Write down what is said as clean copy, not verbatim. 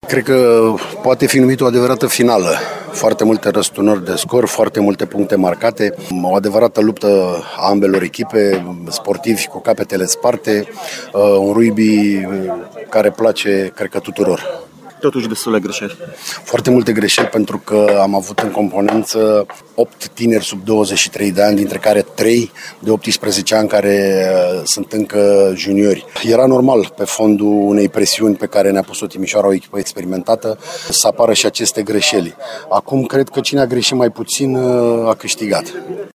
Cred că poate fi numit o adevărată finală. Foarte multe răsturnări de scor, foarte multe puncte marcate, o adevărată luptă a ambelor echipe, sportivi cu capetele sparte, un rugby care place, cred că, tuturor. Totuși destule greșeli. Foarte multe greșeli pentru că am avut în componență 8 tineri sub 23 de ani, dintre care 3 de 18 ani care sunt încă juniori. Era normal, pe fondul unei presiuni pe care ne-a pus-o Timișoara, o echipă experimentată, să apară și aceste greșeli. Acum cred că cine a greșit mai puțin a câștigat.